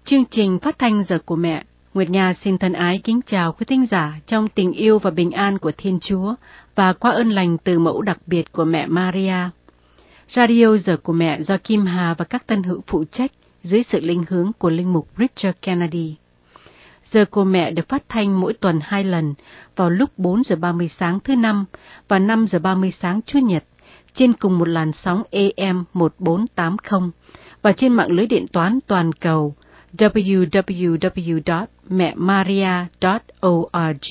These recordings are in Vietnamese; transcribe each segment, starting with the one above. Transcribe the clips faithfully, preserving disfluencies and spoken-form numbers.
Chương trình phát thanh Giờ của Mẹ, Nguyệt Nga xin thân ái kính chào quý thính giả trong tình yêu và bình an của Thiên Chúa và qua ơn lành từ mẫu đặc biệt của mẹ Maria. Radio Giờ của Mẹ do Kim Hà và các tân hữu phụ trách dưới sự linh hướng của linh mục Richard Kennedy. Giờ của Mẹ được phát thanh mỗi tuần hai lần vào lúc bốn giờ ba mươi sáng thứ Năm và năm giờ ba mươi sáng Chủ nhật trên cùng một làn sóng A M một bốn tám không và trên mạng lưới điện toán toàn cầu w w w chấm mẹ maria chấm org.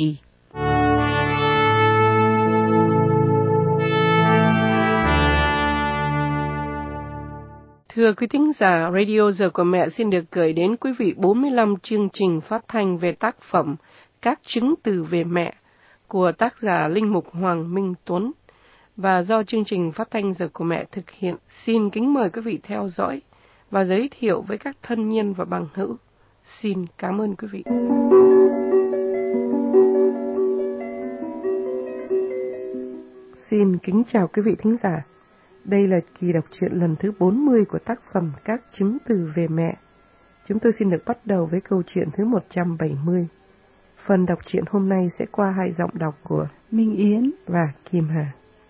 Thưa quý thính giả, Radio Giờ của Mẹ xin được gửi đến quý vị bốn mươi lăm chương trình phát thanh về tác phẩm Các chứng từ về mẹ của tác giả linh mục Hoàng Minh Tuấn và do chương trình phát thanh Giờ của Mẹ thực hiện. Xin kính mời quý vị theo dõi và giới thiệu với các thân nhân và bằng hữu. Xin cảm ơn quý vị. Xin kính chào quý vị thính giả. Đây là kỳ đọc truyện lần thứ bốn mươi của tác phẩm Các chứng từ về mẹ. Chúng tôi xin được bắt đầu với câu chuyện thứ một trăm bảy mươi. Phần đọc truyện hôm nay sẽ qua hai giọng đọc của Minh Yến và Kim Hà.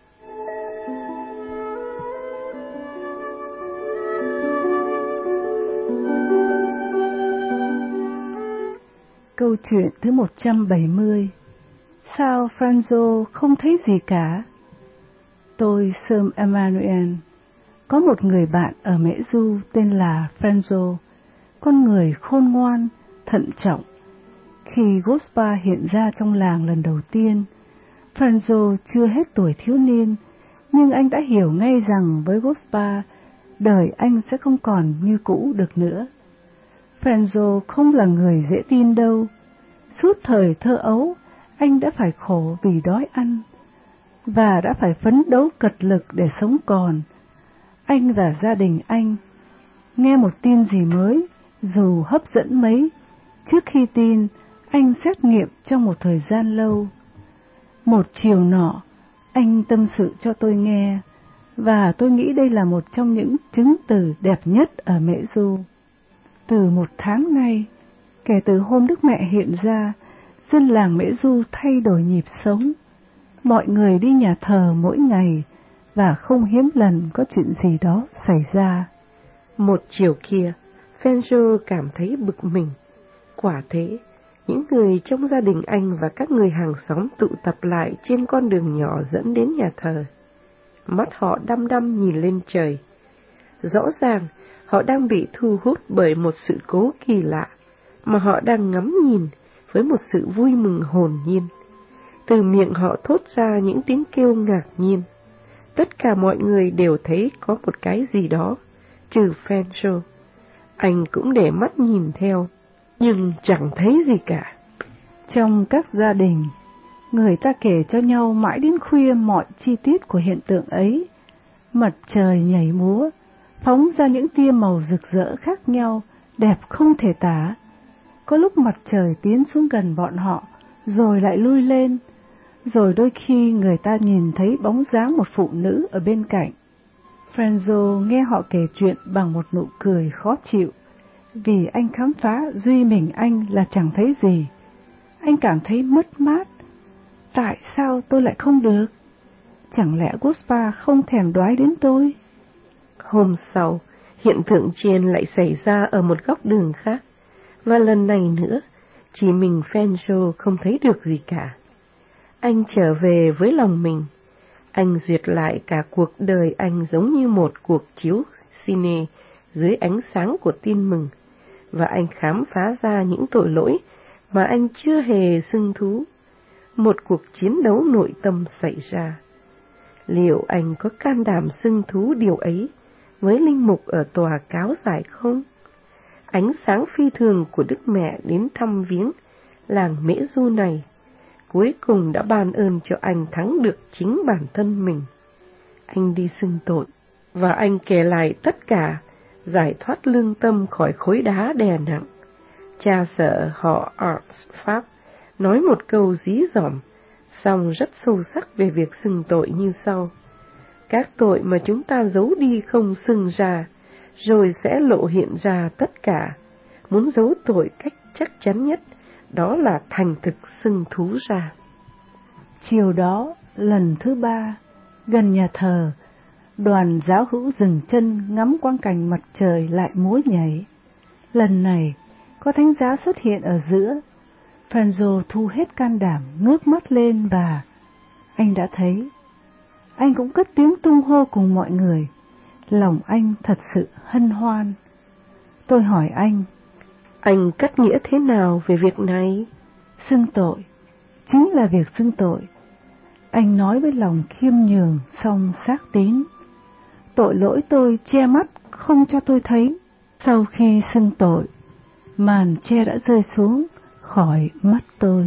Câu chuyện thứ một trăm bảy mươi. Sao Franzo không thấy gì cả? Tôi, Sơm Emmanuel, có một người bạn ở Mễ Du tên là Franzo, con người khôn ngoan, thận trọng. Khi Gospa hiện ra trong làng lần đầu tiên, Franzo chưa hết tuổi thiếu niên, nhưng anh đã hiểu ngay rằng với Gospa, đời anh sẽ không còn như cũ được nữa. Franzo không là người dễ tin đâu. Suốt thời thơ ấu, anh đã phải khổ vì đói ăn, và đã phải phấn đấu cật lực để sống còn. Anh và gia đình anh nghe một tin gì mới, dù hấp dẫn mấy, trước khi tin, anh xét nghiệm trong một thời gian lâu. Một chiều nọ, anh tâm sự cho tôi nghe, và tôi nghĩ đây là một trong những chứng từ đẹp nhất ở Mễ Du. Từ một tháng nay, kể từ hôm Đức Mẹ hiện ra, dân làng Mễ Du thay đổi nhịp sống. Mọi người đi nhà thờ mỗi ngày, và không hiếm lần có chuyện gì đó xảy ra. Một chiều kia, Franzo cảm thấy bực mình. Quả thế, những người trong gia đình anh và các người hàng xóm tụ tập lại trên con đường nhỏ dẫn đến nhà thờ. Mắt họ đăm đăm nhìn lên trời. Rõ ràng, họ đang bị thu hút bởi một sự cố kỳ lạ, mà họ đang ngắm nhìn với một sự vui mừng hồn nhiên. Từ miệng họ thốt ra những tiếng kêu ngạc nhiên. Tất cả mọi người đều thấy có một cái gì đó, trừ Franzo. Anh cũng để mắt nhìn theo, nhưng chẳng thấy gì cả. Trong các gia đình, người ta kể cho nhau mãi đến khuya mọi chi tiết của hiện tượng ấy. Mặt trời nhảy múa, phóng ra những tia màu rực rỡ khác nhau, đẹp không thể tả. Có lúc mặt trời tiến xuống gần bọn họ, rồi lại lui lên, rồi đôi khi người ta nhìn thấy bóng dáng một phụ nữ ở bên cạnh. Franzo nghe họ kể chuyện bằng một nụ cười khó chịu, vì anh khám phá duy mình anh là chẳng thấy gì. Anh cảm thấy mất mát. Tại sao tôi lại không được? Chẳng lẽ Gospa không thèm đoái đến tôi? Hôm sau, hiện tượng trên lại xảy ra ở một góc đường khác, và lần này nữa, chỉ mình Franzo không thấy được gì cả. Anh trở về với lòng mình. Anh duyệt lại cả cuộc đời anh giống như một cuộc chiếu cine dưới ánh sáng của tin mừng, và anh khám phá ra những tội lỗi mà anh chưa hề xưng thú. Một cuộc chiến đấu nội tâm xảy ra. Liệu anh có can đảm xưng thú điều ấy với linh mục ở tòa cáo giải không? Ánh sáng phi thường của Đức Mẹ đến thăm viếng làng Mễ Du này cuối cùng đã ban ơn cho anh thắng được chính bản thân mình. Anh đi xưng tội, và anh kể lại tất cả, giải thoát lương tâm khỏi khối đá đè nặng. Cha sợ họ Arts Pháp nói một câu dí dỏm, song rất sâu sắc về việc xưng tội như sau: các tội mà chúng ta giấu đi không xưng ra, rồi sẽ lộ hiện ra tất cả, muốn giấu tội cách chắc chắn nhất, đó là thành thực xưng thú ra. Chiều đó, lần thứ ba, gần nhà thờ, đoàn giáo hữu dừng chân ngắm quang cảnh mặt trời lại múa nhảy. Lần này, có thánh giá xuất hiện ở giữa. Franzo thu hết can đảm ngước mắt lên và anh đã thấy. Anh cũng cất tiếng tung hô cùng mọi người. Lòng anh thật sự hân hoan. Tôi hỏi anh, anh cắt nghĩa thế nào về việc này? Xưng tội, chính là việc xưng tội. Anh nói với lòng khiêm nhường song xác tín. Tội lỗi tôi che mắt không cho tôi thấy. Sau khi xưng tội, màn che đã rơi xuống khỏi mắt tôi.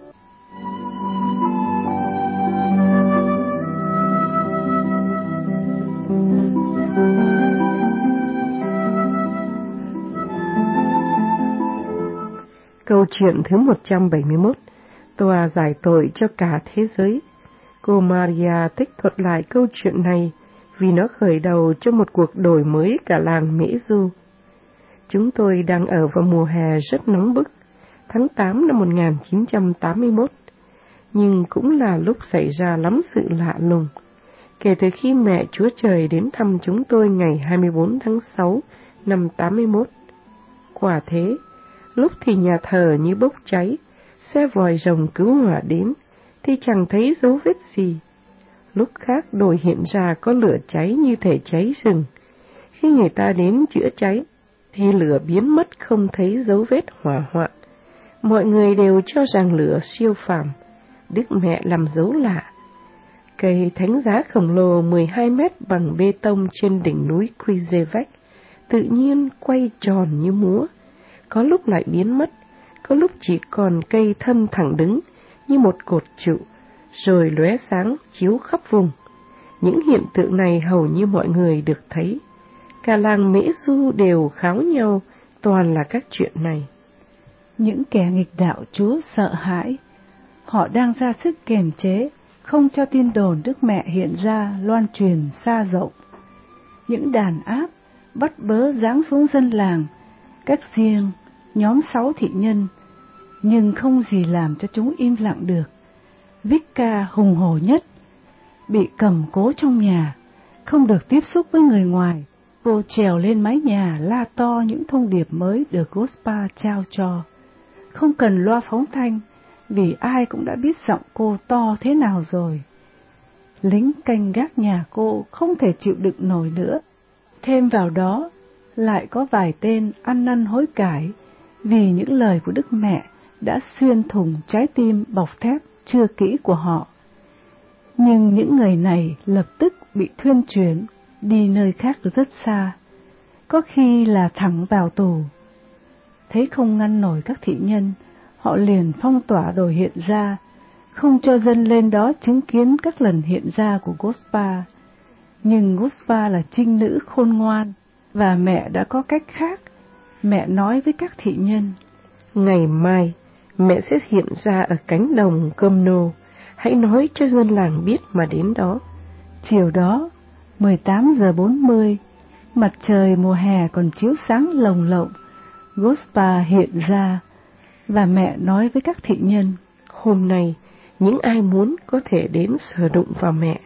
Câu chuyện thứ một trăm bảy mươi mốt, tòa giải tội cho cả thế giới. Cô Maria thích thuật lại câu chuyện này vì nó khởi đầu cho một cuộc đổi mới cả làng Mễ Du. Chúng tôi đang ở vào mùa hè rất nóng bức, tháng tám năm một nghìn chín trăm tám mươi mốt, nhưng cũng là lúc xảy ra lắm sự lạ lùng. Kể từ khi mẹ Chúa Trời đến thăm chúng tôi ngày hai mươi bốn tháng sáu năm tám mươi mốt. Quả thế, lúc thì nhà thờ như bốc cháy, xe vòi rồng cứu hỏa đến, thì chẳng thấy dấu vết gì. Lúc khác đồi hiện ra có lửa cháy như thể cháy rừng. Khi người ta đến chữa cháy, thì lửa biến mất không thấy dấu vết hỏa hoạn. Mọi người đều cho rằng lửa siêu phàm. Đức Mẹ làm dấu lạ. Cây thánh giá khổng lồ mười hai mét bằng bê tông trên đỉnh núi Krizevec tự nhiên quay tròn như múa. Có lúc lại biến mất, có lúc chỉ còn cây thân thẳng đứng như một cột trụ, rồi lóe sáng chiếu khắp vùng. Những hiện tượng này hầu như mọi người được thấy. Cả làng Mễ Du đều kháo nhau, toàn là các chuyện này. Những kẻ nghịch đạo Chúa sợ hãi, họ đang ra sức kiềm chế, không cho tin đồn Đức Mẹ hiện ra loan truyền xa rộng. Những đàn áp bắt bớ giáng xuống dân làng, các riêng, nhóm sáu thị nhân, nhưng không gì làm cho chúng im lặng được. Vicca hùng hổ nhất, bị cầm cố trong nhà, không được tiếp xúc với người ngoài. Cô trèo lên mái nhà la to những thông điệp mới được Gospa trao cho. Không cần loa phóng thanh, vì ai cũng đã biết giọng cô to thế nào rồi. Lính canh gác nhà cô không thể chịu đựng nổi nữa. Thêm vào đó, lại có vài tên ăn năn hối cải vì những lời của Đức Mẹ đã xuyên thủng trái tim bọc thép chưa kỹ của họ. Nhưng những người này lập tức bị thuyên chuyển đi nơi khác rất xa, có khi là thẳng vào tù. Thấy không ngăn nổi các thị nhân, họ liền phong tỏa đồi hiện ra, không cho dân lên đó chứng kiến các lần hiện ra của Gospa. Nhưng Gospa là trinh nữ khôn ngoan, và mẹ đã có cách khác. Mẹ nói với các thị nhân, ngày mai mẹ sẽ hiện ra ở cánh đồng Comno, hãy nói cho dân làng biết mà đến đó. Chiều đó, mười tám giờ bốn mươi, mặt trời mùa hè còn chiếu sáng lồng lộng, Gospa hiện ra, và mẹ nói với các thị nhân, hôm nay những ai muốn có thể đến sờ đụng vào mẹ.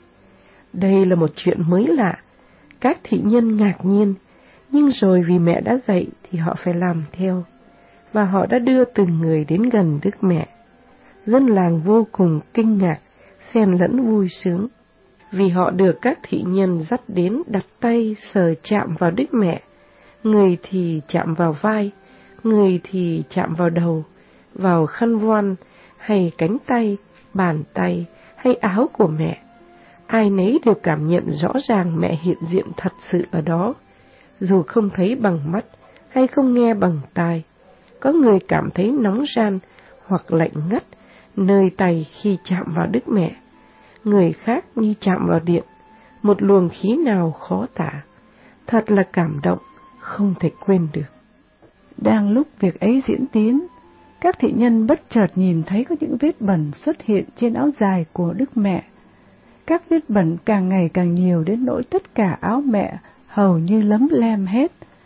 Đây là một chuyện mới lạ. Các thị nhân ngạc nhiên, nhưng rồi vì mẹ đã dạy thì họ phải làm theo, và họ đã đưa từng người đến gần Đức Mẹ. Dân làng vô cùng kinh ngạc, xen lẫn vui sướng, vì họ được các thị nhân dắt đến đặt tay sờ chạm vào Đức Mẹ. Người thì chạm vào vai, người thì chạm vào đầu, vào khăn voan, hay cánh tay, bàn tay, hay áo của mẹ. Ai nấy đều cảm nhận rõ ràng mẹ hiện diện thật sự ở đó, dù không thấy bằng mắt hay không nghe bằng tai. Có người cảm thấy nóng ran hoặc lạnh ngắt nơi tay khi chạm vào Đức Mẹ. Người khác như chạm vào điện, một luồng khí nào khó tả. Thật là cảm động, không thể quên được. Đang lúc việc ấy diễn tiến, các thị nhân bất chợt nhìn thấy có những vết bẩn xuất hiện trên áo dài của Đức Mẹ. Các vết bẩn càng ngày càng nhiều đến nỗi tất cả áo mẹ hầu như lấm lem hết.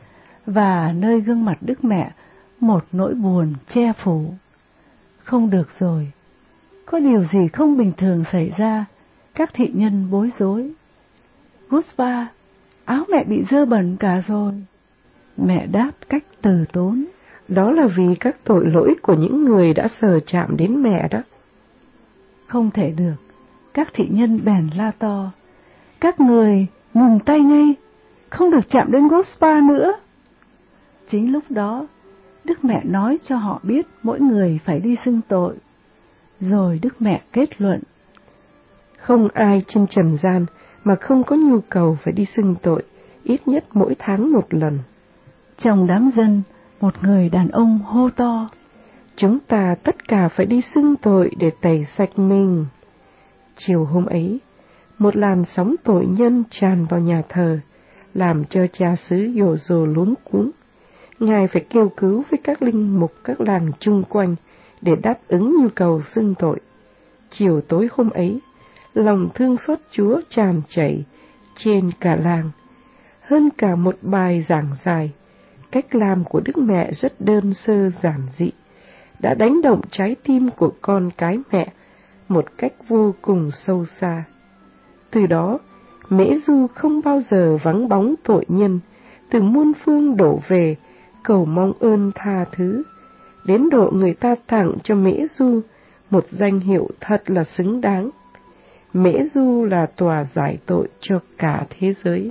và nơi gương mặt Đức Mẹ một nỗi buồn che phủ. Không được rồi, có điều gì không bình thường xảy ra, các thị nhân bối rối. Guspa, áo mẹ bị dơ bẩn cả rồi. Mẹ đáp cách từ tốn. Đó là vì các tội lỗi của những người đã sờ chạm đến mẹ đó. Không thể được, các thị nhân bèn la to. Các người ngừng tay ngay, không được chạm đến Guspa nữa. Chính lúc đó, Đức Mẹ nói cho họ biết mỗi người phải đi xưng tội. Rồi Đức Mẹ kết luận. Không ai trên trần gian mà không có nhu cầu phải đi xưng tội, ít nhất mỗi tháng một lần. Trong đám dân, một người đàn ông hô to. Chúng ta tất cả phải đi xưng tội để tẩy sạch mình. Chiều hôm ấy, một làn sóng tội nhân tràn vào nhà thờ, làm cho cha xứ Dồ Dồ luống cuống. Ngài phải kêu cứu với các linh mục các làng chung quanh để đáp ứng nhu cầu xưng tội. Chiều tối hôm ấy, lòng thương xót Chúa tràn chảy trên cả làng. Hơn cả một bài giảng dài, cách làm của Đức Mẹ rất đơn sơ giản dị, đã đánh động trái tim của con cái mẹ một cách vô cùng sâu xa. Từ đó, Mễ Du không bao giờ vắng bóng tội nhân, từ muôn phương đổ về, cầu mong ơn tha thứ, đến độ người ta tặng cho Mễ Du một danh hiệu thật là xứng đáng. Mễ Du là tòa giải tội cho cả thế giới.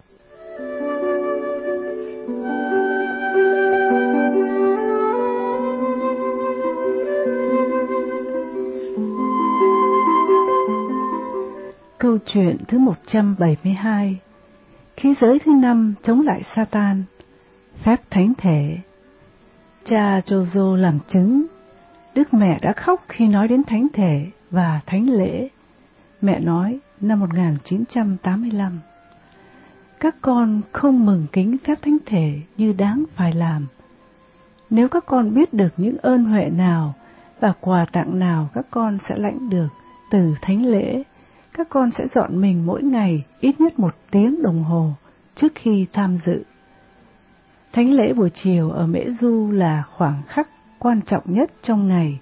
Câu chuyện thứ một trăm bảy mươi hai. Khí giới thứ năm chống lại Satan. Phép thánh thể. Cha Jojo làm chứng. Đức Mẹ đã khóc khi nói đến thánh thể và thánh lễ. Mẹ nói năm một nghìn chín trăm tám mươi lăm. Các con không mừng kính phép thánh thể như đáng phải làm. Nếu các con biết được những ơn huệ nào và quà tặng nào các con sẽ lãnh được từ thánh lễ, các con sẽ dọn mình mỗi ngày ít nhất một tiếng đồng hồ trước khi tham dự. Thánh lễ buổi chiều ở Mễ Du là khoảng khắc quan trọng nhất trong ngày.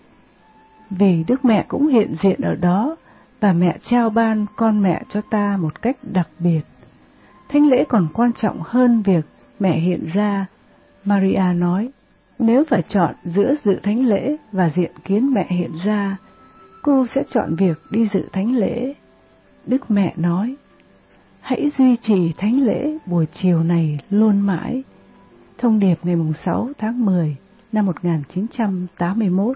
Vì Đức Mẹ cũng hiện diện ở đó và mẹ trao ban con mẹ cho ta một cách đặc biệt. Thánh lễ còn quan trọng hơn việc mẹ hiện ra. Maria nói, nếu phải chọn giữa dự thánh lễ và diện kiến mẹ hiện ra, cô sẽ chọn việc đi dự thánh lễ. Đức Mẹ nói, hãy duy trì thánh lễ buổi chiều này luôn mãi. Thông điệp ngày sáu tháng mười năm một nghìn chín trăm tám mươi mốt.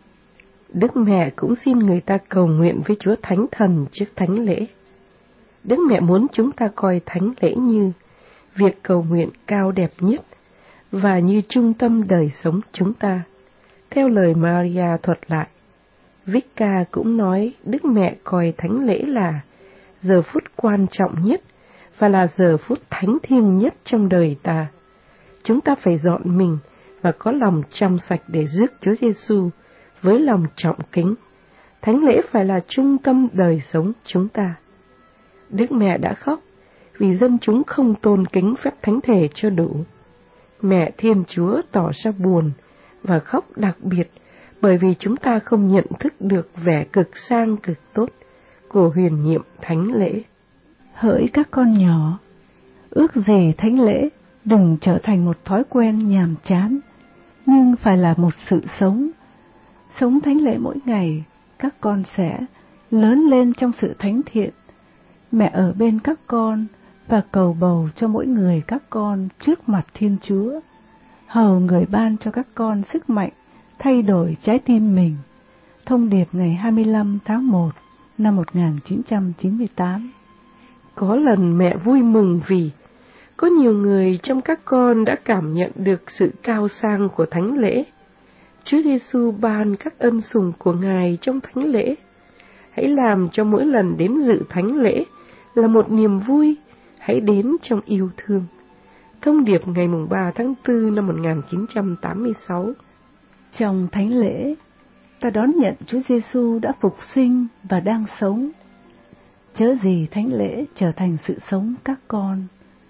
Đức Mẹ cũng xin người ta cầu nguyện với Chúa Thánh Thần trước thánh lễ. Đức Mẹ muốn chúng ta coi thánh lễ như việc cầu nguyện cao đẹp nhất và như trung tâm đời sống chúng ta. Theo lời Maria thuật lại, Vicca cũng nói Đức Mẹ coi thánh lễ là giờ phút quan trọng nhất và là giờ phút thánh thiêng nhất trong đời ta. Chúng ta phải dọn mình và có lòng trong sạch để rước Chúa Giêsu với lòng trọng kính. Thánh lễ phải là trung tâm đời sống chúng ta. Đức Mẹ đã khóc vì dân chúng không tôn kính phép thánh thể cho đủ. Mẹ Thiên Chúa tỏ ra buồn và khóc đặc biệt bởi vì chúng ta không nhận thức được vẻ cực sang cực tốt của huyền nhiệm thánh lễ. Hỡi các con nhỏ, ước gì thánh lễ đừng trở thành một thói quen nhàm chán, nhưng phải là một sự sống. Sống thánh lễ mỗi ngày, các con sẽ lớn lên trong sự thánh thiện. Mẹ ở bên các con và cầu bầu cho mỗi người các con trước mặt Thiên Chúa, hầu người ban cho các con sức mạnh thay đổi trái tim mình. Thông điệp ngày hai mươi lăm tháng một năm một nghìn chín trăm chín mươi tám. Có lần mẹ vui mừng vì có nhiều người trong các con đã cảm nhận được sự cao sang của thánh lễ. Chúa Giêsu ban các ân sủng của Ngài trong thánh lễ. Hãy làm cho mỗi lần đến dự thánh lễ là một niềm vui, hãy đến trong yêu thương. Thông điệp ngày ba tháng tư năm một nghìn chín trăm tám mươi sáu. Trong thánh lễ, ta đón nhận Chúa Giêsu đã phục sinh và đang sống. Chớ gì thánh lễ trở thành sự sống các con.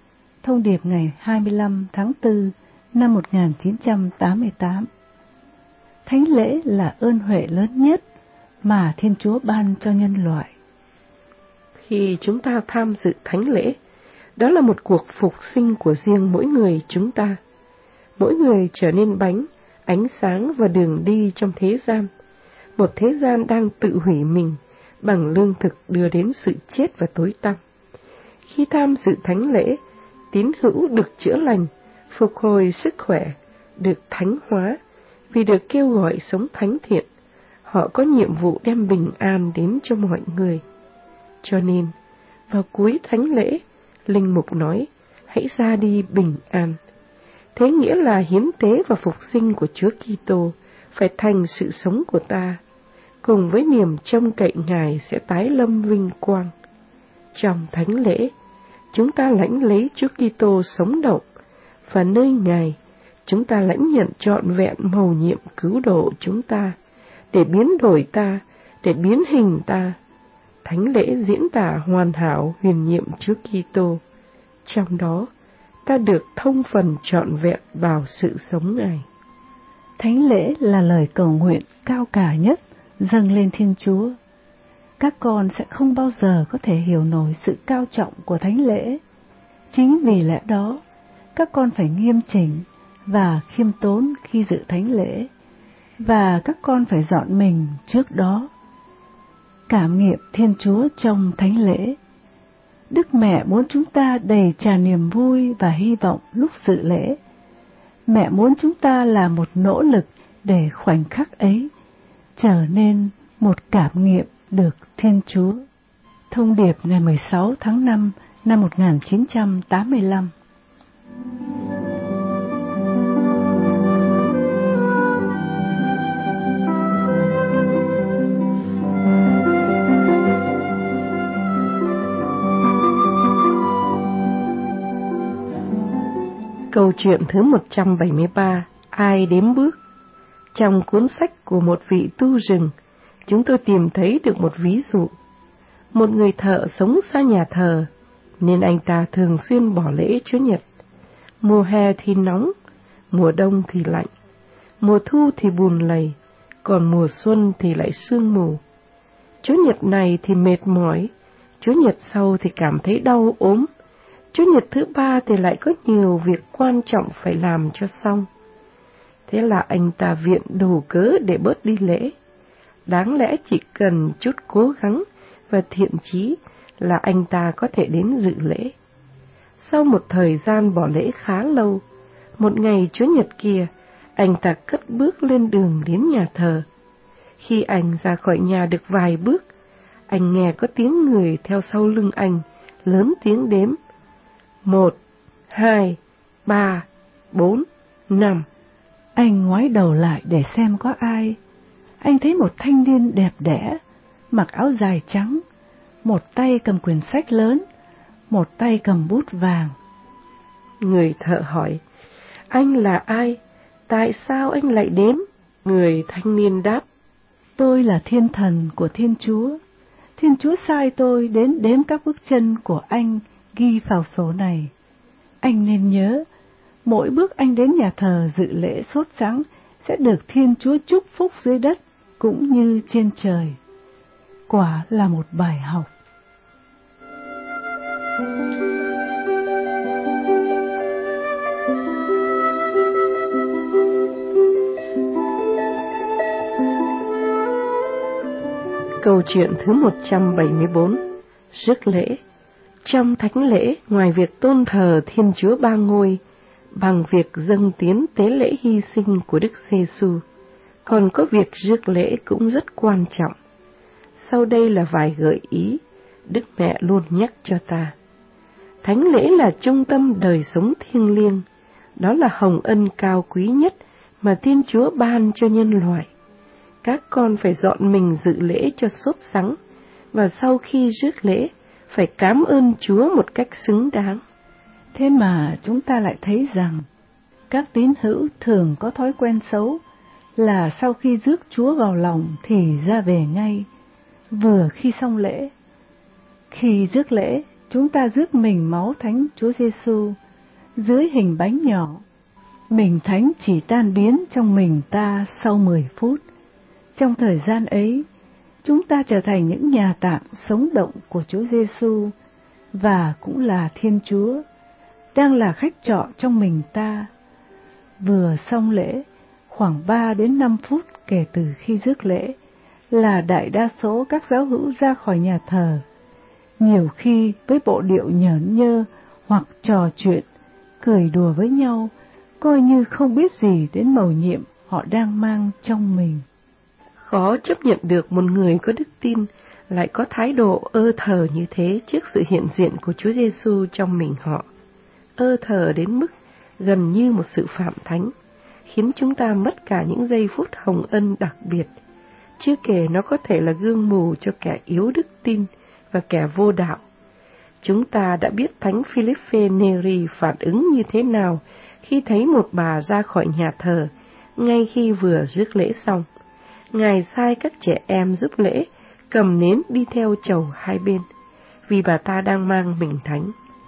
Thông điệp ngày hai mươi lăm tháng tư năm một nghìn chín trăm tám mươi tám. Thánh lễ là ơn huệ lớn nhất mà Thiên Chúa ban cho nhân loại. Khi chúng ta tham dự thánh lễ, đó là một cuộc phục sinh của riêng mỗi người chúng ta. Mỗi người trở nên bánh, ánh sáng và đường đi trong thế gian. Một thế gian đang tự hủy mình bằng lương thực đưa đến sự chết và tối tăm. Khi tham dự thánh lễ, tín hữu được chữa lành, phục hồi sức khỏe, được thánh hóa, vì được kêu gọi sống thánh thiện. Họ có nhiệm vụ đem bình an đến cho mọi người. Cho nên, vào cuối thánh lễ, linh mục nói, hãy ra đi bình an. Thế nghĩa là hiến tế và phục sinh của Chúa Kitô phải thành sự sống của ta, cùng với niềm trông cậy Ngài sẽ tái lâm vinh quang. Trong thánh lễ, chúng ta lãnh lấy Chúa Kitô sống động, và nơi Ngài, chúng ta lãnh nhận trọn vẹn mầu nhiệm cứu độ chúng ta, để biến đổi ta, để biến hình ta. Thánh lễ diễn tả hoàn hảo huyền nhiệm Chúa Kitô. Trong đó, ta được thông phần trọn vẹn vào sự sống Ngài. Thánh lễ là lời cầu nguyện cao cả nhất dâng lên Thiên Chúa. Các con sẽ không bao giờ có thể hiểu nổi sự cao trọng của thánh lễ. Chính vì lẽ đó, các con phải nghiêm chỉnh và khiêm tốn khi dự thánh lễ, và các con phải dọn mình trước đó. Cảm nghiệm Thiên Chúa trong thánh lễ. Đức Mẹ muốn chúng ta đầy tràn niềm vui và hy vọng lúc dự lễ. Mẹ muốn chúng ta là một nỗ lực để khoảnh khắc ấy trở nên một cảm nghiệm được Thiên Chúa. Thông điệp ngày mười sáu tháng năm năm một nghìn chín trăm tám mươi lăm. Câu chuyện thứ một trăm bảy mươi ba, ai đếm bước? Trong cuốn sách của một vị tu rừng, chúng tôi tìm thấy được một ví dụ. Một người thợ sống xa nhà thờ, nên anh ta thường xuyên bỏ lễ Chúa Nhật. Mùa hè thì nóng, mùa đông thì lạnh, mùa thu thì bùn lầy, còn mùa xuân thì lại sương mù. Chúa Nhật này thì mệt mỏi, Chúa Nhật sau thì cảm thấy đau ốm, Chúa Nhật thứ ba thì lại có nhiều việc quan trọng phải làm cho xong. Thế là anh ta viện đủ cớ để bớt đi lễ. Đáng lẽ chỉ cần chút cố gắng và thiện chí là anh ta có thể đến dự lễ. Sau một thời gian bỏ lễ khá lâu, một ngày Chúa Nhật kia, anh ta cất bước lên đường đến nhà thờ. Khi anh ra khỏi nhà được vài bước, anh nghe có tiếng người theo sau lưng anh, lớn tiếng đếm. Một, hai, ba, bốn, năm. Anh ngoái đầu lại để xem có ai. Anh thấy một thanh niên đẹp đẽ, mặc áo dài trắng, một tay cầm quyển sách lớn, một tay cầm bút vàng. Người thợ hỏi, anh là ai? Tại sao anh lại đếm? Người thanh niên đáp, tôi là thiên thần của Thiên Chúa. Thiên Chúa sai tôi đến đếm các bước chân của anh ghi vào sổ này. Anh nên nhớ, mỗi bước anh đến nhà thờ dự lễ sốt sắng sẽ được Thiên Chúa chúc phúc dưới đất cũng như trên trời. Quả là một bài học. Câu chuyện thứ một trăm bảy mươi bốn, rước lễ. Trong thánh lễ, ngoài việc tôn thờ Thiên Chúa Ba Ngôi, bằng việc dâng tiến tế lễ hy sinh của Đức Giêsu, còn có việc rước lễ cũng rất quan trọng. Sau đây là vài gợi ý Đức Mẹ luôn nhắc cho ta. Thánh lễ là trung tâm đời sống thiêng liêng, đó là hồng ân cao quý nhất mà Thiên Chúa ban cho nhân loại. Các con phải dọn mình dự lễ cho sốt sắng, và sau khi rước lễ, phải cảm ơn Chúa một cách xứng đáng. Thế mà chúng ta lại thấy rằng, các tín hữu thường có thói quen xấu là sau khi rước Chúa vào lòng thì ra về ngay, vừa khi xong lễ. Khi rước lễ, chúng ta rước mình máu Thánh Chúa Giêsu, dưới hình bánh nhỏ. Mình thánh chỉ tan biến trong mình ta sau mười phút. Trong thời gian ấy, chúng ta trở thành những nhà tạm sống động của Chúa Giêsu và cũng là Thiên Chúa, đang là khách trọ trong mình ta. Vừa xong lễ, khoảng ba đến năm phút kể từ khi rước lễ, là đại đa số các giáo hữu ra khỏi nhà thờ, nhiều khi với bộ điệu nhởn nhơ hoặc trò chuyện, cười đùa với nhau, coi như không biết gì đến mầu nhiệm họ đang mang trong mình. Khó chấp nhận được một người có đức tin lại có thái độ ơ thờ như thế trước sự hiện diện của Chúa Giêsu trong mình họ. Ơ thờ đến mức gần như một sự phạm thánh, khiến chúng ta mất cả những giây phút hồng ân đặc biệt. Chưa kể nó có thể là gương mù cho kẻ yếu đức tin và kẻ vô đạo. Chúng ta đã biết Thánh Philippe Neri phản ứng như thế nào khi thấy một bà ra khỏi nhà thờ ngay khi vừa rước lễ xong. Ngài sai các trẻ em giúp lễ cầm nến đi theo chầu hai bên, vì bà ta đang mang mình thánh.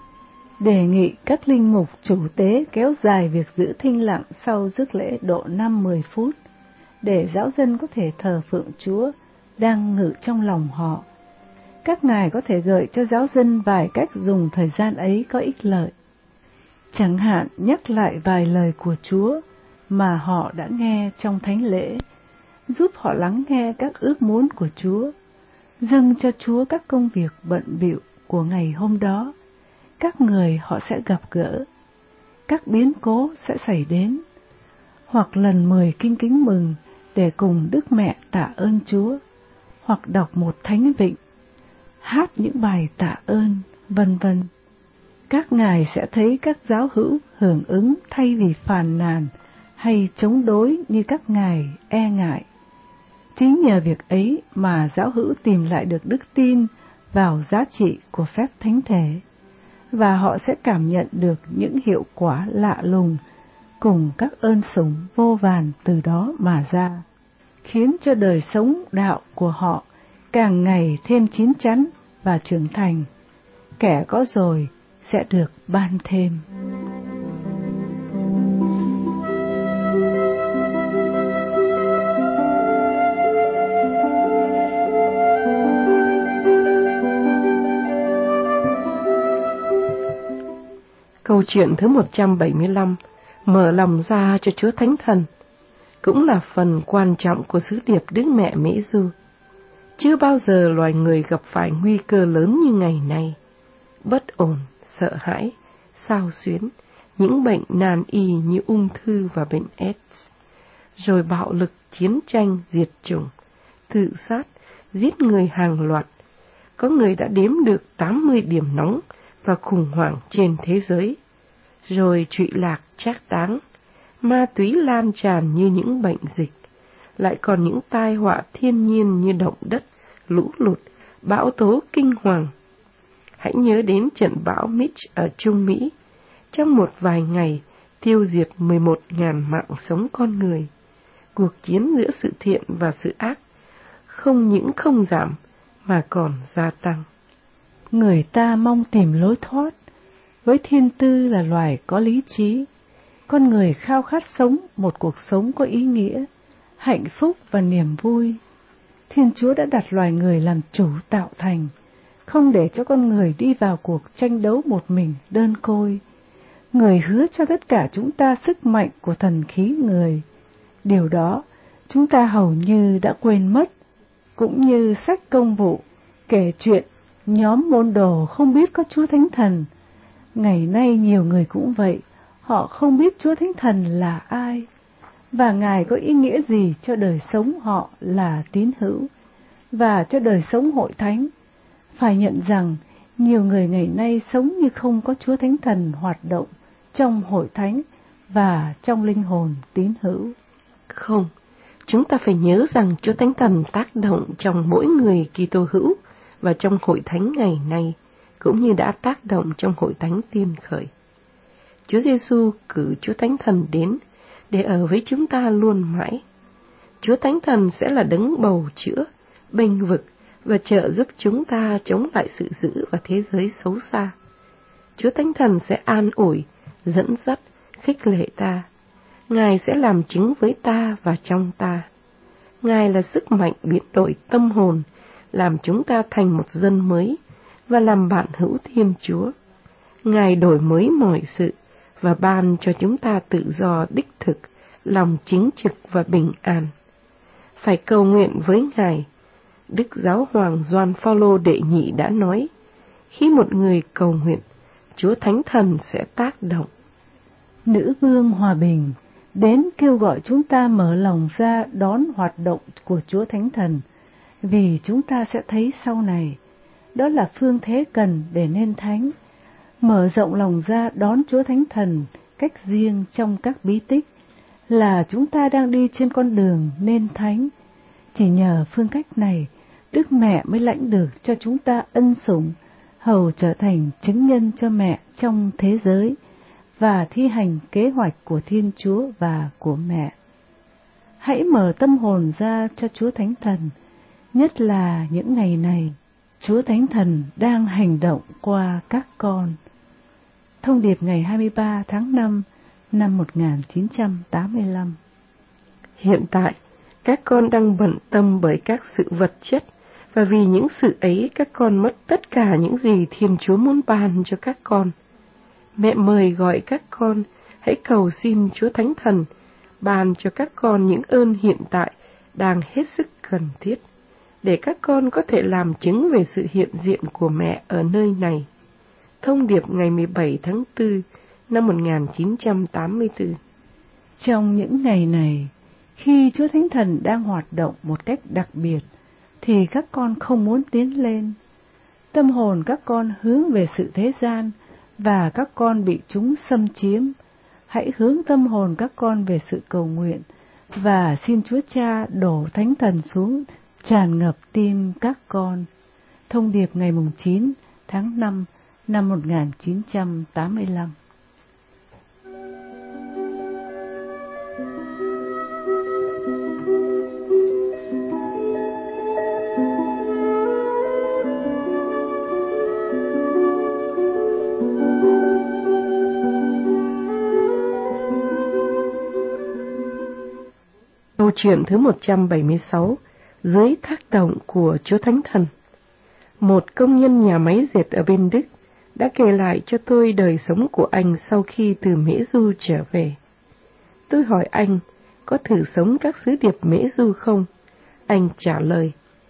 Đề nghị các linh mục chủ tế kéo dài việc giữ thinh lặng sau rước lễ độ năm mười phút, để giáo dân có thể thờ phượng Chúa đang ngự trong lòng họ. Các ngài có thể gợi cho giáo dân vài cách dùng thời gian ấy có ích lợi. Chẳng hạn nhắc lại vài lời của Chúa mà họ đã nghe trong thánh lễ, giúp họ lắng nghe các ước muốn của Chúa, dâng cho Chúa các công việc bận bịu của ngày hôm đó, các người họ sẽ gặp gỡ, các biến cố sẽ xảy đến, hoặc lần mười kinh kính mừng để cùng Đức Mẹ tạ ơn Chúa, hoặc đọc một thánh vịnh, hát những bài tạ ơn, vân vân. Các ngài sẽ thấy các giáo hữu hưởng ứng thay vì phàn nàn hay chống đối như các ngài e ngại. Chính nhờ việc ấy mà giáo hữu tìm lại được đức tin vào giá trị của phép thánh thể, và họ sẽ cảm nhận được những hiệu quả lạ lùng cùng các ơn sủng vô vàn từ đó mà ra, khiến cho đời sống đạo của họ càng ngày thêm chín chắn và trưởng thành. Kẻ có rồi sẽ được ban thêm. Câu chuyện thứ một trăm bảy mươi lăm, mở lòng ra cho Chúa Thánh Thần, cũng là phần quan trọng của sứ điệp Đức Mẹ Mễ Du. Chưa bao giờ loài người gặp phải nguy cơ lớn như ngày nay. Bất ổn, sợ hãi, xao xuyến, những bệnh nan y như ung thư và bệnh AIDS, rồi bạo lực, chiến tranh, diệt chủng, tự sát, giết người hàng loạt. Có người đã đếm được tám mươi điểm nóng và khủng hoảng trên thế giới, rồi trụy lạc trác táng, ma túy lan tràn như những bệnh dịch, lại còn những tai họa thiên nhiên như động đất, lũ lụt, bão tố kinh hoàng. Hãy nhớ đến trận bão Mitch ở Trung Mỹ, trong một vài ngày tiêu diệt mười một nghìn mạng sống con người. Cuộc chiến giữa sự thiện và sự ác không những không giảm mà còn gia tăng. Người ta mong tìm lối thoát. Với thiên tư là loài có lý trí, con người khao khát sống một cuộc sống có ý nghĩa, hạnh phúc và niềm vui. Thiên Chúa đã đặt loài người làm chủ tạo thành, không để cho con người đi vào cuộc tranh đấu một mình đơn côi. Người hứa cho tất cả chúng ta sức mạnh của thần khí người. Điều đó chúng ta hầu như đã quên mất, cũng như sách công vụ kể chuyện nhóm môn đồ không biết có Chúa Thánh Thần. Ngày nay nhiều người cũng vậy, họ không biết Chúa Thánh Thần là ai, và Ngài có ý nghĩa gì cho đời sống họ là tín hữu, và cho đời sống hội thánh. Phải nhận rằng, nhiều người ngày nay sống như không có Chúa Thánh Thần hoạt động trong hội thánh và trong linh hồn tín hữu. Không, chúng ta phải nhớ rằng Chúa Thánh Thần tác động trong mỗi người Kitô hữu và trong hội thánh ngày nay, cũng như đã tác động trong hội thánh tiên khởi. Chúa Giêsu cử Chúa Thánh Thần đến để ở với chúng ta luôn mãi. Chúa Thánh Thần sẽ là đấng bầu chữa, bênh vực và trợ giúp chúng ta chống lại sự dữ và thế giới xấu xa. Chúa Thánh Thần sẽ an ủi, dẫn dắt, khích lệ ta. Ngài sẽ làm chứng với ta và trong ta. Ngài là sức mạnh biến đổi tâm hồn, làm chúng ta thành một dân mới và làm bạn hữu Thiên Chúa. Ngài đổi mới mọi sự và ban cho chúng ta tự do đích thực, lòng chính trực và bình an. Phải cầu nguyện với Ngài. Đức Giáo hoàng Gioan Phaolô đệ nhị đã nói, khi một người cầu nguyện, Chúa Thánh Thần sẽ tác động. Nữ vương hòa bình đến kêu gọi chúng ta mở lòng ra đón hoạt động của Chúa Thánh Thần, vì chúng ta sẽ thấy sau này, đó là phương thế cần để nên thánh. Mở rộng lòng ra đón Chúa Thánh Thần cách riêng trong các bí tích, là chúng ta đang đi trên con đường nên thánh. Chỉ nhờ phương cách này, Đức Mẹ mới lãnh được cho chúng ta ân sủng, hầu trở thành chứng nhân cho mẹ trong thế giới, và thi hành kế hoạch của Thiên Chúa và của mẹ. Hãy mở tâm hồn ra cho Chúa Thánh Thần, nhất là những ngày này, Chúa Thánh Thần đang hành động qua các con. Thông điệp ngày hai mươi ba tháng năm năm một nghìn chín trăm tám mươi lăm. Hiện tại, các con đang bận tâm bởi các sự vật chất, và vì những sự ấy các con mất tất cả những gì Thiên Chúa muốn ban cho các con. Mẹ mời gọi các con, hãy cầu xin Chúa Thánh Thần ban cho các con những ơn hiện tại đang hết sức cần thiết, để các con có thể làm chứng về sự hiện diện của mẹ ở nơi này. Thông điệp ngày mười bảy tháng tư năm một nghìn chín trăm tám mươi tư. Trong những ngày này, khi Chúa Thánh Thần đang hoạt động một cách đặc biệt, thì các con không muốn tiến lên. Tâm hồn các con hướng về sự thế gian, và các con bị chúng xâm chiếm. Hãy hướng tâm hồn các con về sự cầu nguyện, và xin Chúa Cha đổ Thánh Thần xuống, tràn ngập tim các con. Thông điệp ngày chín tháng năm năm một nghìn chín trăm tám mươi lăm. Câu chuyện thứ một trăm bảy mươi sáu, dưới tác động của Chúa Thánh Thần. Một công nhân nhà máy dệt ở bên Đức đã kể lại cho tôi đời sống của anh sau khi từ Mễ Du trở về. Tôi hỏi anh có thử sống các sứ điệp Mễ Du không? Anh trả lời,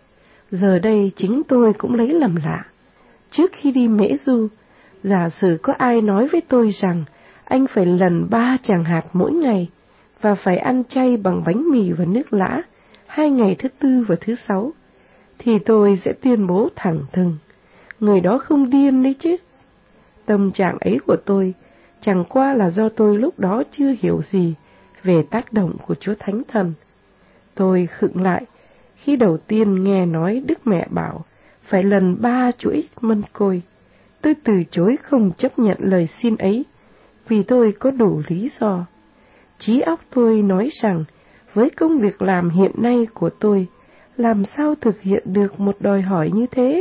giờ đây chính tôi cũng lấy làm lạ. Trước khi đi Mễ Du, giả sử có ai nói với tôi rằng anh phải lần ba tràng hạt mỗi ngày, và phải ăn chay bằng bánh mì và nước lã hai ngày thứ tư và thứ sáu, thì tôi sẽ tuyên bố thẳng thừng, người đó không điên đấy chứ. Tâm trạng ấy của tôi chẳng qua là do tôi lúc đó chưa hiểu gì về tác động của Chúa Thánh Thần. Tôi khựng lại khi đầu tiên nghe nói Đức Mẹ bảo phải lần ba chuỗi mân côi. Tôi từ chối không chấp nhận lời xin ấy, vì tôi có đủ lý do. Trí óc tôi nói rằng, với công việc làm hiện nay của tôi, làm sao thực hiện được một đòi hỏi như thế?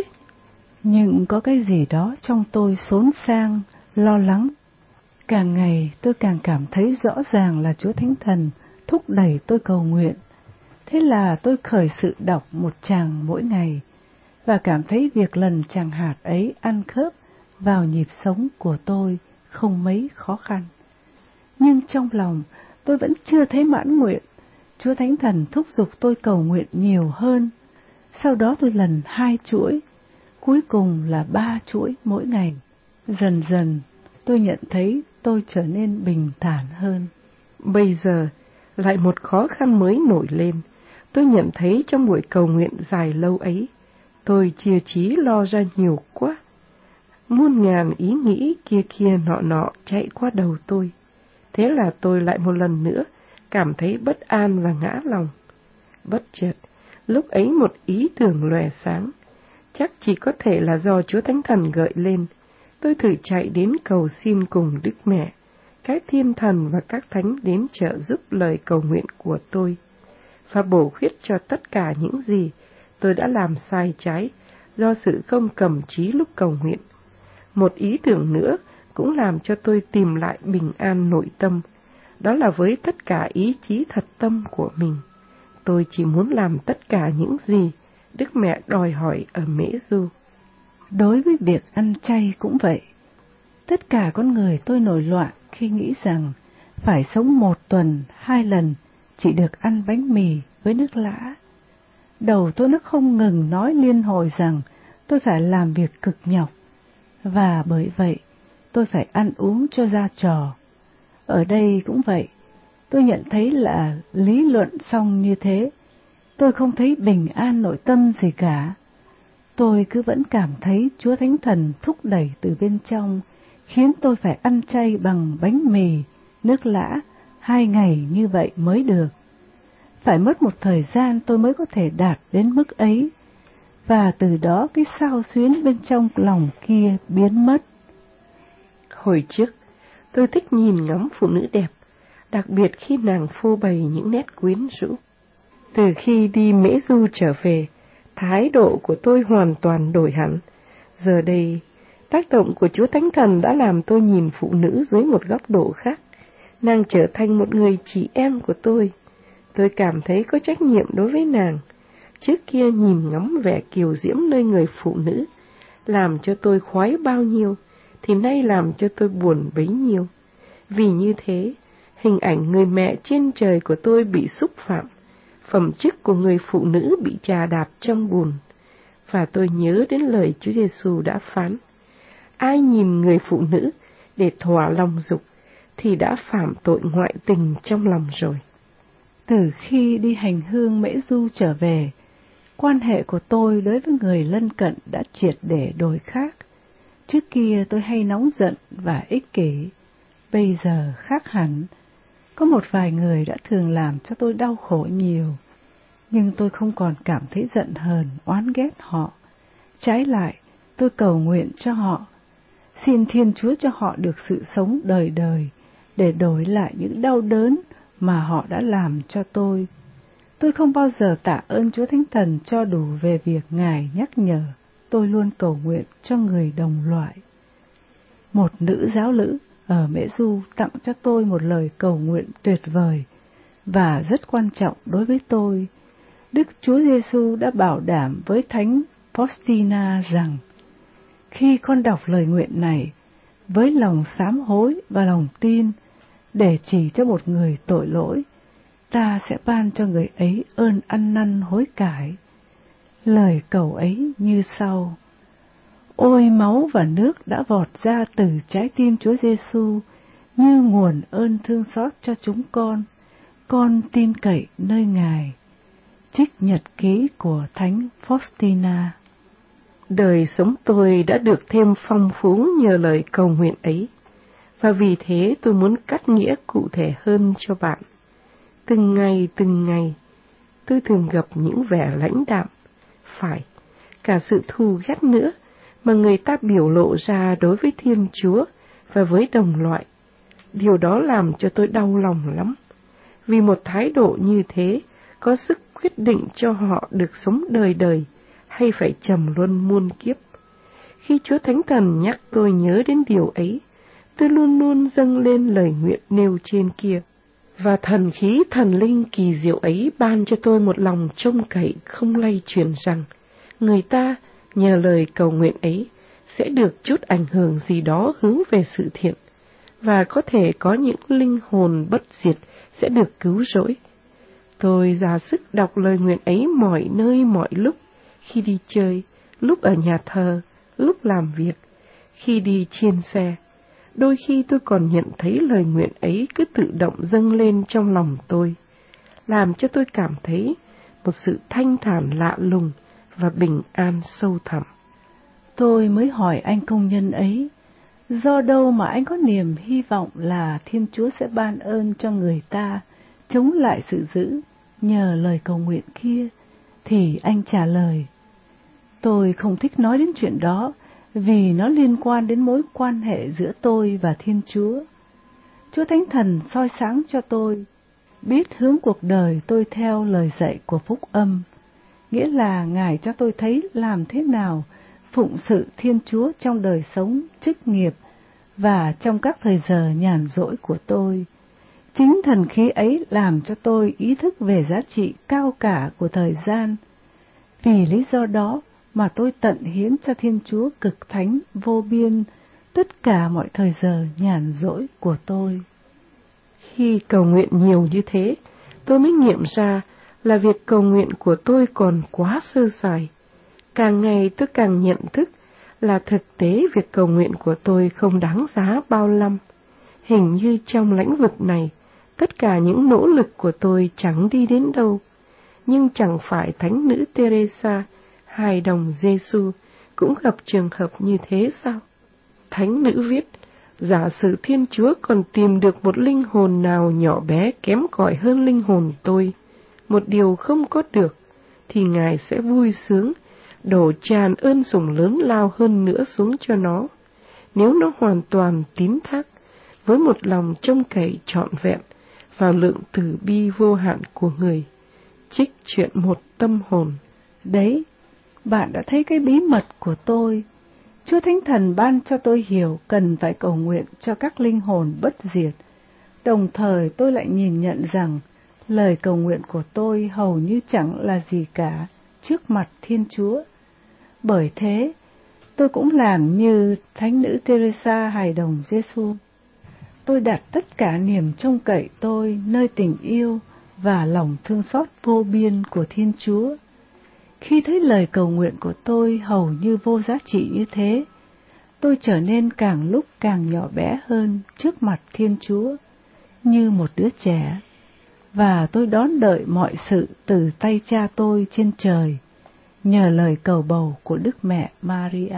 Nhưng có cái gì đó trong tôi xốn sang, lo lắng. Càng ngày tôi càng cảm thấy rõ ràng là Chúa Thánh Thần thúc đẩy tôi cầu nguyện. Thế là tôi khởi sự đọc một tràng mỗi ngày, và cảm thấy việc lần tràng hạt ấy ăn khớp vào nhịp sống của tôi không mấy khó khăn. Nhưng trong lòng tôi vẫn chưa thấy mãn nguyện. Chúa Thánh Thần thúc giục tôi cầu nguyện nhiều hơn. Sau đó tôi lần hai chuỗi, cuối cùng là ba chuỗi mỗi ngày. Dần dần tôi nhận thấy tôi trở nên bình thản hơn. Bây giờ lại một khó khăn mới nổi lên. Tôi nhận thấy trong buổi cầu nguyện dài lâu ấy, tôi chia trí lo ra nhiều quá. Muôn ngàn ý nghĩ kia kia nọ nọ chạy qua đầu tôi. Thế là tôi lại một lần nữa cảm thấy bất an và ngã lòng. Bất chợt, lúc ấy một ý tưởng lóe sáng, chắc chỉ có thể là do Chúa Thánh Thần gợi lên. Tôi thử chạy đến cầu xin cùng Đức Mẹ, các thiên thần và các thánh đến trợ giúp lời cầu nguyện của tôi, và bổ khuyết cho tất cả những gì tôi đã làm sai trái do sự không cầm trí lúc cầu nguyện. Một ý tưởng nữa cũng làm cho tôi tìm lại bình an nội tâm. Đó là với tất cả ý chí thật tâm của mình. Tôi chỉ muốn làm tất cả những gì Đức Mẹ đòi hỏi ở Mễ Du. Đối với việc ăn chay cũng vậy. Tất cả con người tôi nổi loạn khi nghĩ rằng phải sống một tuần hai lần chỉ được ăn bánh mì với nước lã. Đầu tôi nó không ngừng nói liên hồi rằng tôi phải làm việc cực nhọc, và bởi vậy tôi phải ăn uống cho ra trò. Ở đây cũng vậy, tôi nhận thấy là lý luận xong như thế, tôi không thấy bình an nội tâm gì cả. Tôi cứ vẫn cảm thấy Chúa Thánh Thần thúc đẩy từ bên trong, khiến tôi phải ăn chay bằng bánh mì, nước lã, hai ngày như vậy mới được. Phải mất một thời gian tôi mới có thể đạt đến mức ấy, và từ đó cái xao xuyến bên trong lòng kia biến mất. Hồi trước, tôi thích nhìn ngắm phụ nữ đẹp, đặc biệt khi nàng phô bày những nét quyến rũ. Từ khi đi Mễ Du trở về, thái độ của tôi hoàn toàn đổi hẳn. Giờ đây, tác động của Chúa Thánh Thần đã làm tôi nhìn phụ nữ dưới một góc độ khác. Nàng trở thành một người chị em của tôi. Tôi cảm thấy có trách nhiệm đối với nàng. Trước kia nhìn ngắm vẻ kiều diễm nơi người phụ nữ, làm cho tôi khoái bao nhiêu, thì nay làm cho tôi buồn bấy nhiêu. Vì như thế, hình ảnh người mẹ trên trời của tôi bị xúc phạm, phẩm chất của người phụ nữ bị chà đạp trong bùn. Và tôi nhớ đến lời Chúa Giêsu đã phán: ai nhìn người phụ nữ để thỏa lòng dục thì đã phạm tội ngoại tình trong lòng rồi. Từ khi đi hành hương Mễ Du trở về, quan hệ của tôi đối với người lân cận đã triệt để đổi khác. Trước kia tôi hay nóng giận và ích kỷ, bây giờ khác hẳn. Có một vài người đã thường làm cho tôi đau khổ nhiều, nhưng tôi không còn cảm thấy giận hờn, oán ghét họ. Trái lại, tôi cầu nguyện cho họ, xin Thiên Chúa cho họ được sự sống đời đời, để đổi lại những đau đớn mà họ đã làm cho tôi. Tôi không bao giờ tạ ơn Chúa Thánh Thần cho đủ về việc Ngài nhắc nhở. Tôi luôn cầu nguyện cho người đồng loại. Một nữ giáo lữ ở Mễ Du tặng cho tôi một lời cầu nguyện tuyệt vời và rất quan trọng đối với tôi. Đức Chúa Giêsu đã bảo đảm với Thánh Faustina rằng, khi con đọc lời nguyện này với lòng sám hối và lòng tin để chỉ cho một người tội lỗi, ta sẽ ban cho người ấy ơn ăn năn hối cải. Lời cầu ấy như sau: ôi máu và nước đã vọt ra từ trái tim Chúa Giêsu như nguồn ơn thương xót cho chúng con, con tin cậy nơi Ngài. Trích nhật ký của Thánh Faustina. Đời sống tôi đã được thêm phong phú nhờ lời cầu nguyện ấy, và vì thế tôi muốn cắt nghĩa cụ thể hơn cho bạn. Từng ngày từng ngày, tôi thường gặp những vẻ lãnh đạm, phải, cả sự thù ghét nữa mà người ta biểu lộ ra đối với Thiên Chúa và với đồng loại. Điều đó làm cho tôi đau lòng lắm, vì một thái độ như thế có sức quyết định cho họ được sống đời đời hay phải trầm luân muôn kiếp. Khi Chúa Thánh Thần nhắc tôi nhớ đến điều ấy, tôi luôn luôn dâng lên lời nguyện nêu trên kia, và thần khí thần linh kỳ diệu ấy ban cho tôi một lòng trông cậy không lay chuyển rằng người ta nhờ lời cầu nguyện ấy sẽ được chút ảnh hưởng gì đó hướng về sự thiện, và có thể có những linh hồn bất diệt sẽ được cứu rỗi. Tôi ra sức đọc lời nguyện ấy mọi nơi mọi lúc, khi đi chơi, lúc ở nhà thờ, lúc làm việc, khi đi trên xe. Đôi khi tôi còn nhận thấy lời nguyện ấy cứ tự động dâng lên trong lòng tôi, làm cho tôi cảm thấy một sự thanh thản lạ lùng và bình an sâu thẳm. Tôi mới hỏi anh công nhân ấy, do đâu mà anh có niềm hy vọng là Thiên Chúa sẽ ban ơn cho người ta chống lại sự dữ nhờ lời cầu nguyện kia, thì anh trả lời: tôi không thích nói đến chuyện đó, vì nó liên quan đến mối quan hệ giữa tôi và Thiên Chúa. Chúa Thánh Thần soi sáng cho tôi, biết hướng cuộc đời tôi theo lời dạy của Phúc Âm, nghĩa là Ngài cho tôi thấy làm thế nào phụng sự Thiên Chúa trong đời sống, chức nghiệp và trong các thời giờ nhàn rỗi của tôi. Chính thần khí ấy làm cho tôi ý thức về giá trị cao cả của thời gian. Vì lý do đó mà tôi tận hiến cho Thiên Chúa cực thánh vô biên tất cả mọi thời giờ nhàn rỗi của tôi. Khi cầu nguyện nhiều như thế, tôi mới nghiệm ra là việc cầu nguyện của tôi còn quá sơ sài. Càng ngày tôi càng nhận thức là thực tế việc cầu nguyện của tôi không đáng giá bao lăm. Hình như trong lĩnh vực này, tất cả những nỗ lực của tôi chẳng đi đến đâu. Nhưng chẳng phải Thánh nữ Teresa, hài đồng Giêsu cũng gặp trường hợp như thế sao? Thánh nữ viết, giả sử Thiên Chúa còn tìm được một linh hồn nào nhỏ bé kém cỏi hơn linh hồn tôi, một điều không có được, thì Ngài sẽ vui sướng, đổ tràn ơn sủng lớn lao hơn nữa xuống cho nó, nếu nó hoàn toàn tín thác, với một lòng trông cậy trọn vẹn vào lượng từ bi vô hạn của Người. Trích chuyện một tâm hồn. Đấy, bạn đã thấy cái bí mật của tôi. Chúa Thánh Thần ban cho tôi hiểu cần phải cầu nguyện cho các linh hồn bất diệt. Đồng thời tôi lại nhìn nhận rằng lời cầu nguyện của tôi hầu như chẳng là gì cả trước mặt Thiên Chúa. Bởi thế, tôi cũng làm như Thánh nữ Teresa hài đồng Giêsu. Tôi đặt tất cả niềm trông cậy tôi nơi tình yêu và lòng thương xót vô biên của Thiên Chúa. Khi thấy lời cầu nguyện của tôi hầu như vô giá trị như thế, tôi trở nên càng lúc càng nhỏ bé hơn trước mặt Thiên Chúa, như một đứa trẻ, và tôi đón đợi mọi sự từ tay Cha tôi trên trời, nhờ lời cầu bầu của Đức Mẹ Maria.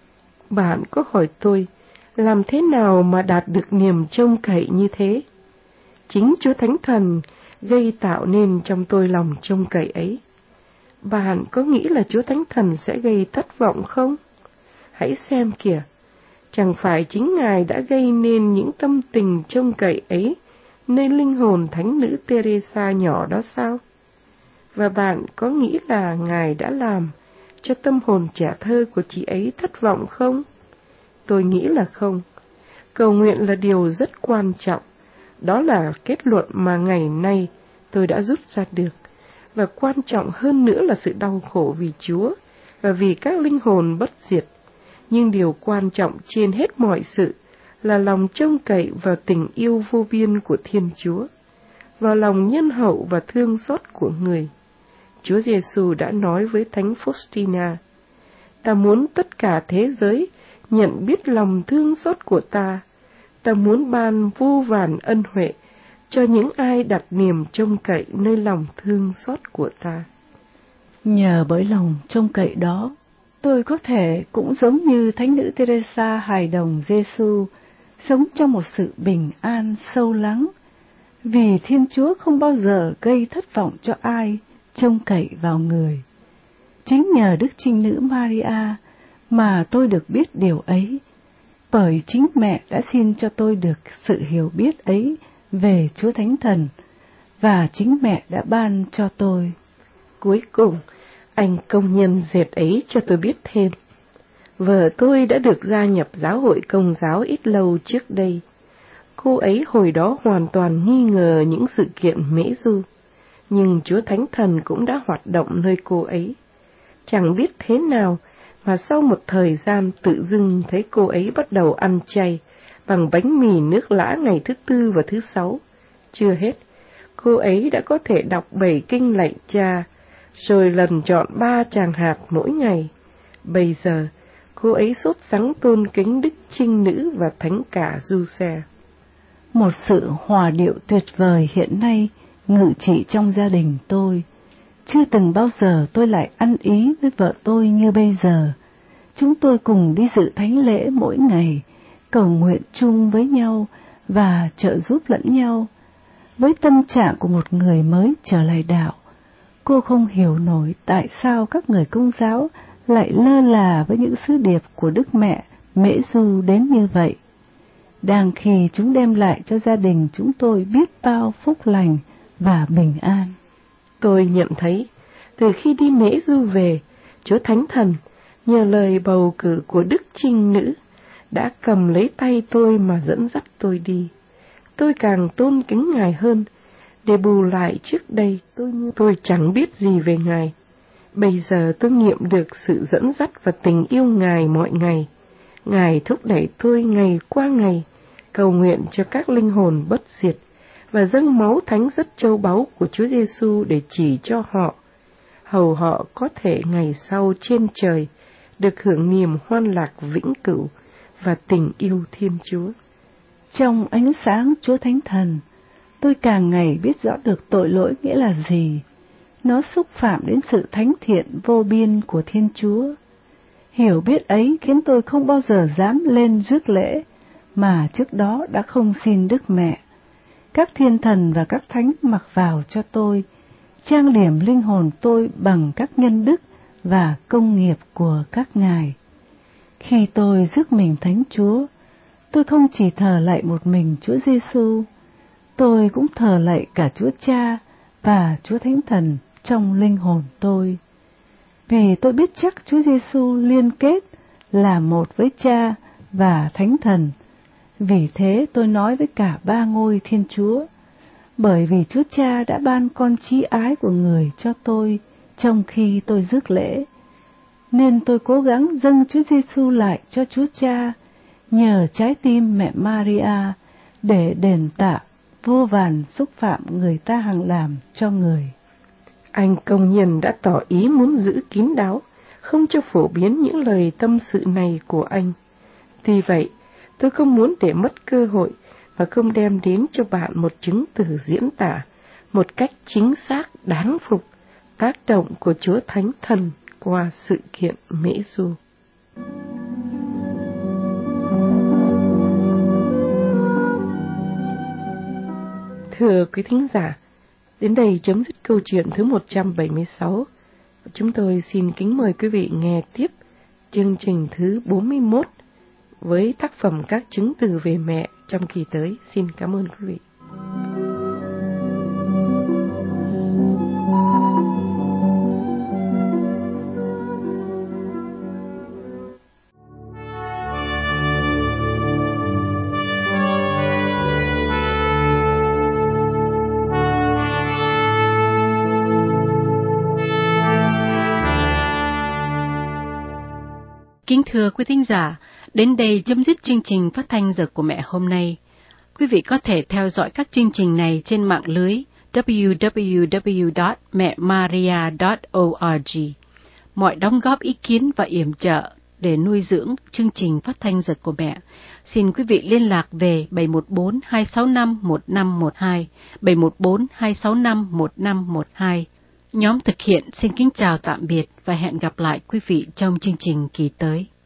Bạn có hỏi tôi, làm thế nào mà đạt được niềm trông cậy như thế? Chính Chúa Thánh Thần gây tạo nên trong tôi lòng trông cậy ấy. Bạn có nghĩ là Chúa Thánh Thần sẽ gây thất vọng không? Hãy xem kìa, chẳng phải chính Ngài đã gây nên những tâm tình trông cậy ấy nên linh hồn Thánh nữ Teresa nhỏ đó sao? Và bạn có nghĩ là Ngài đã làm cho tâm hồn trẻ thơ của chị ấy thất vọng không? Tôi nghĩ là không. Cầu nguyện là điều rất quan trọng. Đó là kết luận mà ngày nay tôi đã rút ra được. Và quan trọng hơn nữa là sự đau khổ vì Chúa và vì các linh hồn bất diệt. Nhưng điều quan trọng trên hết mọi sự là lòng trông cậy vào tình yêu vô biên của Thiên Chúa, vào lòng nhân hậu và thương xót của Người. Chúa Giêsu đã nói với Thánh Faustina, ta muốn tất cả thế giới nhận biết lòng thương xót của ta, ta muốn ban vô vàn ân huệ cho những ai đặt niềm trông cậy nơi lòng thương xót của ta. Nhờ bởi lòng trông cậy đó, tôi có thể cũng giống như Thánh nữ Teresa hài đồng Giêsu, sống trong một sự bình an sâu lắng, vì Thiên Chúa không bao giờ gây thất vọng cho ai trông cậy vào Người. Chính nhờ Đức Trinh Nữ Maria mà tôi được biết điều ấy, bởi chính mẹ đã xin cho tôi được sự hiểu biết ấy về Chúa Thánh Thần, và chính mẹ đã ban cho tôi. Cuối cùng, anh công nhân dệt ấy cho tôi biết thêm. Vợ tôi đã được gia nhập giáo hội Công giáo ít lâu trước đây. Cô ấy hồi đó hoàn toàn nghi ngờ những sự kiện mễ du, nhưng Chúa Thánh Thần cũng đã hoạt động nơi cô ấy. Chẳng biết thế nào mà sau một thời gian tự dưng thấy cô ấy bắt đầu ăn chay bằng bánh mì nước lã ngày thứ tư và thứ sáu. Chưa hết, cô ấy đã có thể đọc bảy kinh lạy Cha, rồi lần chọn ba tràng hạt mỗi ngày. Bây giờ, cô ấy sốt sắng tôn kính Đức Trinh Nữ và Thánh Cả Giuse. Một sự hòa điệu tuyệt vời hiện nay ngự trị trong gia đình tôi. Chưa từng bao giờ tôi lại ăn ý với vợ tôi như bây giờ. Chúng tôi cùng đi dự thánh lễ mỗi ngày, cầu nguyện chung với nhau và trợ giúp lẫn nhau. Với tâm trạng của một người mới trở lại đạo, cô không hiểu nổi tại sao các người Công giáo lại lơ là với những sứ điệp của Đức Mẹ Mễ Du đến như vậy. Đang khi chúng đem lại cho gia đình chúng tôi biết bao phúc lành và bình an. Tôi nhận thấy, từ khi đi Mễ Du về, Chúa Thánh Thần, nhờ lời bầu cử của Đức Trinh Nữ, đã cầm lấy tay tôi mà dẫn dắt tôi đi. Tôi càng tôn kính Ngài hơn, để bù lại trước đây tôi như tôi chẳng biết gì về Ngài. Bây giờ tôi nghiệm được sự dẫn dắt và tình yêu Ngài mọi ngày. Ngài thúc đẩy tôi ngày qua ngày, cầu nguyện cho các linh hồn bất diệt và dâng máu thánh rất châu báu của Chúa Giêsu để chỉ cho họ, hầu họ có thể ngày sau trên trời được hưởng niềm hoan lạc vĩnh cửu và tình yêu Thiên Chúa. Trong ánh sáng Chúa Thánh Thần, tôi càng ngày biết rõ được tội lỗi nghĩa là gì. Nó xúc phạm đến sự thánh thiện vô biên của Thiên Chúa. Hiểu biết ấy khiến tôi không bao giờ dám lên rước lễ, mà trước đó đã không xin Đức Mẹ, các thiên thần và các thánh mặc vào cho tôi, trang điểm linh hồn tôi bằng các nhân đức và công nghiệp của các ngài. Khi tôi rước mình Thánh Chúa, tôi không chỉ thờ lạy một mình Chúa Giêsu, tôi cũng thờ lạy cả Chúa Cha và Chúa Thánh Thần trong linh hồn tôi. Vì tôi biết chắc Chúa Giêsu liên kết là một với Cha và Thánh Thần. Vì thế tôi nói với cả ba ngôi Thiên Chúa, bởi vì Chúa Cha đã ban con chí ái của Người cho tôi trong khi tôi rước lễ, nên tôi cố gắng dâng Chúa Giêsu lại cho Chúa Cha nhờ trái tim mẹ Maria để đền tạ vô vàn xúc phạm người ta hằng làm cho người. Anh công nhân đã tỏ ý muốn giữ kín đáo, không cho phổ biến những lời tâm sự này của anh. Tuy vậy, tôi không muốn để mất cơ hội và không đem đến cho bạn một chứng từ diễn tả một cách chính xác đáng phục tác động của Chúa Thánh Thần qua sự kiện Mễ Du. Thưa quý thính giả, đến đây chấm dứt câu chuyện thứ một trăm bảy mươi sáu. Chúng tôi xin kính mời quý vị nghe tiếp chương trình thứ bốn mươi mốt với tác phẩm Các chứng từ về mẹ trong kỳ tới. Xin cảm ơn quý vị. Kính thưa quý thính giả, đến đây chấm dứt chương trình phát thanh Giờ của Mẹ hôm nay. Quý vị có thể theo dõi các chương trình này trên mạng lưới w w w chấm mẹ maria chấm org. Mọi đóng góp ý kiến và yểm trợ để nuôi dưỡng chương trình phát thanh Giờ của Mẹ, xin quý vị liên lạc về bảy một bốn hai sáu năm một năm một hai, bảy một bốn hai sáu năm một năm một hai. Nhóm thực hiện xin kính chào tạm biệt và hẹn gặp lại quý vị trong chương trình kỳ tới.